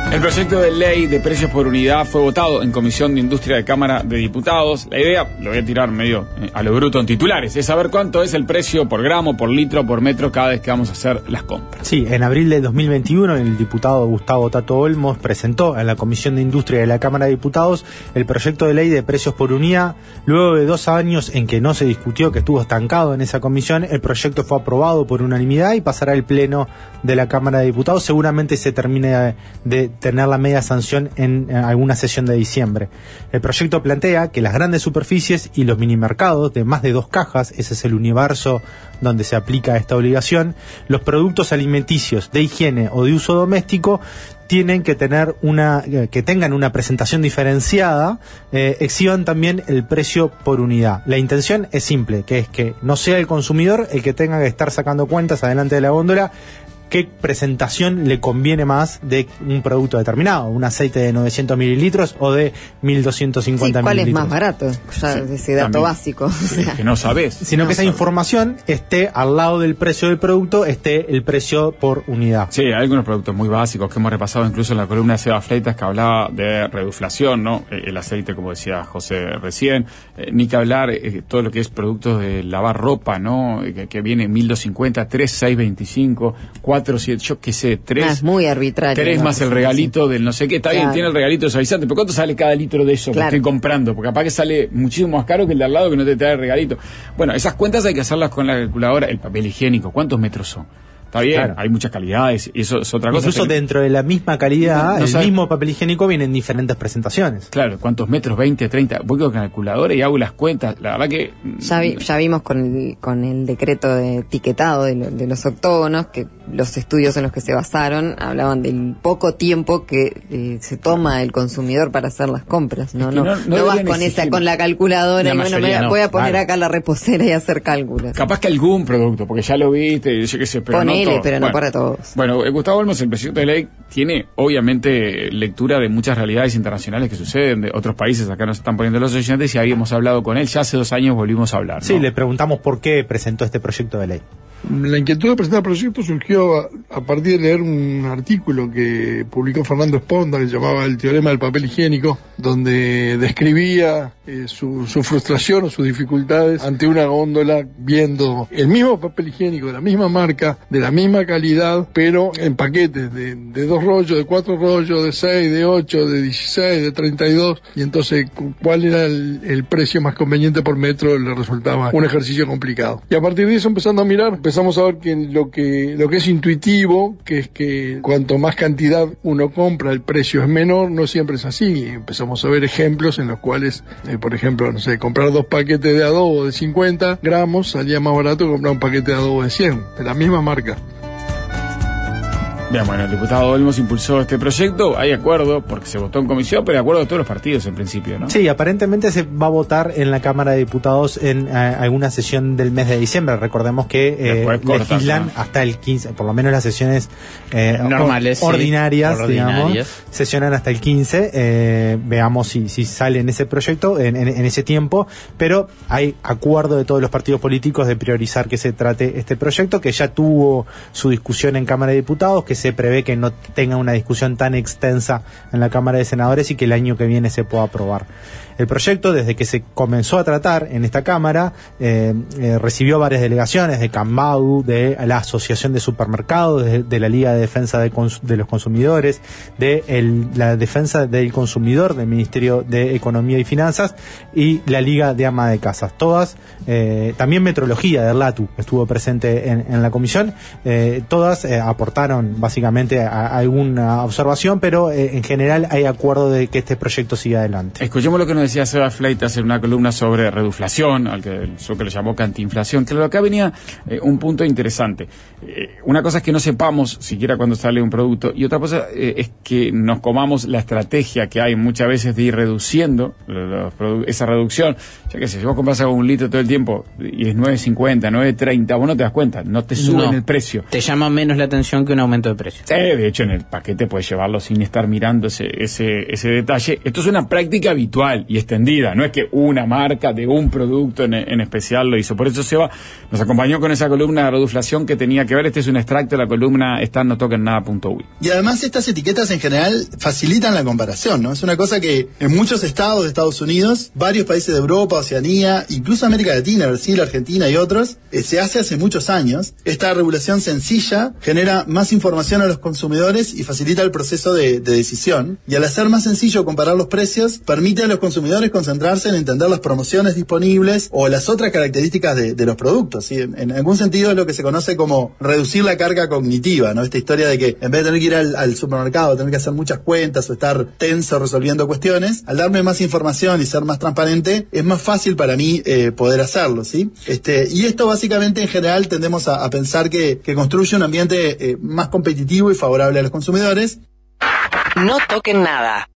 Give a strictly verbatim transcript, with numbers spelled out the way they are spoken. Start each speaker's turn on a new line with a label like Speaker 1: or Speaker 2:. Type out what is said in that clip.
Speaker 1: El proyecto de ley de precios por unidad fue votado en Comisión de Industria de Cámara de Diputados. La idea, lo voy a tirar medio eh, a lo bruto en titulares, es saber cuánto es el precio por gramo, por litro, por metro cada vez que vamos a hacer las compras.
Speaker 2: Sí, en abril de dos mil veintiuno el diputado Gustavo Tato Olmos presentó en la Comisión de Industria de la Cámara de Diputados el proyecto de ley de precios por unidad. Luego de dos años en que no se discutió, que estuvo estancado en esa comisión, el proyecto fue aprobado por unanimidad y pasará al Pleno de la Cámara de Diputados. Seguramente se termine de, de tener la media sanción en, en alguna sesión de diciembre. El proyecto plantea que las grandes superficies y los minimercados de más de dos cajas, ese es el universo donde se aplica esta obligación, los productos alimenticios de higiene o de uso doméstico tienen que tener una que tengan una presentación diferenciada, eh, exhiban también el precio por unidad. La intención es simple, que es que no sea el consumidor el que tenga que estar sacando cuentas adelante de la góndola qué presentación le conviene más de un producto determinado, un aceite de novecientos mililitros o de mil doscientos cincuenta
Speaker 3: sí, ¿cuál
Speaker 2: mililitros.
Speaker 3: ¿Cuál es más barato? Ya sí, ese dato también, básico. O sea.
Speaker 1: Que no sabés.
Speaker 2: Sino
Speaker 1: no
Speaker 2: que esa
Speaker 1: sabés.
Speaker 2: información esté al lado del precio del producto, esté el precio por unidad.
Speaker 1: Sí, hay algunos productos muy básicos que hemos repasado incluso en la columna de Seba Fleitas, que hablaba de reduflación, ¿no? El aceite, como decía José recién, eh, ni que hablar eh, todo lo que es productos de lavar ropa, ¿no? Que, que viene mil doscientos cincuenta, tres, seis, veinticinco, cuatro, siete, yo qué sé, tres.
Speaker 3: Ah, es muy arbitrario.
Speaker 1: Tres
Speaker 3: ¿no?
Speaker 1: más el regalito sí. del no sé qué. Está claro. bien, tiene el regalito de suavizante, pero ¿cuánto sale cada litro de eso claro. que estoy comprando? Porque capaz que sale muchísimo más caro que el de al lado que no te trae el regalito. Bueno, esas cuentas hay que hacerlas con la calculadora. El papel higiénico, ¿cuántos metros son? Está bien, claro. hay muchas calidades, y eso es otra cosa.
Speaker 2: Incluso
Speaker 1: pero...
Speaker 2: dentro de la misma calidad, no, no el sabe... mismo papel higiénico viene en diferentes presentaciones.
Speaker 1: Claro, ¿cuántos metros? veinte, treinta. Voy con la calculadora y hago las cuentas. La verdad que...
Speaker 3: Ya, vi, ya vimos con el, con el decreto de etiquetado de, lo, de los octógonos, que los estudios en los que se basaron hablaban del poco tiempo que eh, se toma el consumidor para hacer las compras. No, es no, no, no, no vas con esa, con la calculadora la y bueno, me no. voy a poner claro. acá la reposera y hacer cálculos.
Speaker 1: Capaz que algún producto, porque ya lo viste, yo qué sé, pero
Speaker 3: Ponele,
Speaker 1: no todo.
Speaker 3: pero
Speaker 1: bueno,
Speaker 3: no para todos.
Speaker 1: Bueno, eh, Gustavo Olmos, el presidente de ley, tiene obviamente lectura de muchas realidades internacionales que suceden, de otros países, acá nos están poniendo los oyentes y ahí hemos hablado con él, ya hace dos años volvimos a hablar, ¿no?
Speaker 2: Sí, le preguntamos por qué presentó este proyecto de ley.
Speaker 4: La inquietud de presentar el proyecto surgió a, a partir de leer un artículo que publicó Fernando Esponda, que se llamaba El teorema del papel higiénico, donde describía eh, su, su frustración o sus dificultades ante una góndola viendo el mismo papel higiénico de la misma marca, de la misma calidad, pero en paquetes de, de dos rollos, de cuatro rollos, de seis, de ocho, de dieciséis, de treinta y dos, y entonces cuál era el, el precio más conveniente por metro le resultaba un ejercicio complicado. Y a partir de eso, empezando a mirar, empezamos a ver que lo que lo que es intuitivo, que es que cuanto más cantidad uno compra, el precio es menor, no siempre es así. Empezamos a ver ejemplos en los cuales, eh, por ejemplo, no sé, comprar dos paquetes de adobo de cincuenta gramos salía más barato que comprar un paquete de adobo de cien, de la misma marca.
Speaker 1: Bien, bueno, el diputado Olmos impulsó este proyecto, hay acuerdo, porque se votó en comisión, pero de acuerdo de todos los partidos en principio, ¿no?
Speaker 2: Sí, aparentemente se va a votar en la Cámara de Diputados en eh, alguna sesión del mes de diciembre. Recordemos que eh, cortas, legislan ¿no? hasta el quince, por lo menos las sesiones eh, normales, ordinarias, sí, ordinarias, digamos, sesionan hasta el quince. Eh, veamos si, si sale en ese proyecto, en, en, en ese tiempo, pero hay acuerdo de todos los partidos políticos de priorizar que se trate este proyecto, que ya tuvo su discusión en Cámara de Diputados, que se prevé que no tenga una discusión tan extensa en la Cámara de Senadores y que el año que viene se pueda aprobar. El proyecto, desde que se comenzó a tratar en esta Cámara, eh, eh, recibió varias delegaciones de Cambau, de la Asociación de Supermercados, de, de la Liga de Defensa de, Cons- de los Consumidores, de el, la Defensa del Consumidor del Ministerio de Economía y Finanzas y la Liga de Ama de Casas. Todas, eh, también Metrología de Erlatu estuvo presente en, en la comisión, eh, todas eh, aportaron básicamente a, a alguna observación, pero eh, en general hay acuerdo de que este proyecto siga adelante.
Speaker 1: Escuchemos lo que nos decía Seba Fleitas en una columna sobre reduflación, al que el Zucca le llamó cantinflación, que acá venía eh, un punto interesante. Eh, una cosa es que no sepamos siquiera cuando sale un producto, y otra cosa eh, es que nos comamos la estrategia que hay muchas veces de ir reduciendo los produ- esa reducción. Ya que sé, si vos compras algo un litro todo el tiempo y es nueve cincuenta, nueve treinta, vos no te das cuenta, no te suben
Speaker 5: no,
Speaker 1: el precio.
Speaker 5: Te llama menos la atención que un aumento de precio.
Speaker 1: Sí, de hecho en el paquete puedes llevarlo sin estar mirando ese, ese, ese detalle. Esto es una práctica habitual y extendida, no es que una marca de un producto en, en especial lo hizo. Por eso Seba nos acompañó con esa columna de reduflación que tenía que ver. Este es un extracto de la columna está en no toquen nada punto uy.
Speaker 6: Y además estas etiquetas en general facilitan la comparación, ¿no? Es una cosa que en muchos estados de Estados Unidos, varios países de Europa, Oceanía, incluso América Latina, Brasil, Argentina y otros, eh, se hace hace muchos años. Esta regulación sencilla genera más información a los consumidores y facilita el proceso de, de decisión. Y al hacer más sencillo comparar los precios, permite a los consumidores concentrarse en entender las promociones disponibles o las otras características de, de los productos, ¿sí? En, en algún sentido es lo que se conoce como reducir la carga cognitiva, ¿no? Esta historia de que en vez de tener que ir al, al supermercado, tener que hacer muchas cuentas o estar tenso resolviendo cuestiones, al darme más información y ser más transparente, es más fácil para mí eh, poder hacerlo, ¿sí? Este, y esto básicamente en general tendemos a, a pensar que, que construye un ambiente eh, más competitivo y favorable a los consumidores.
Speaker 7: No toquen nada.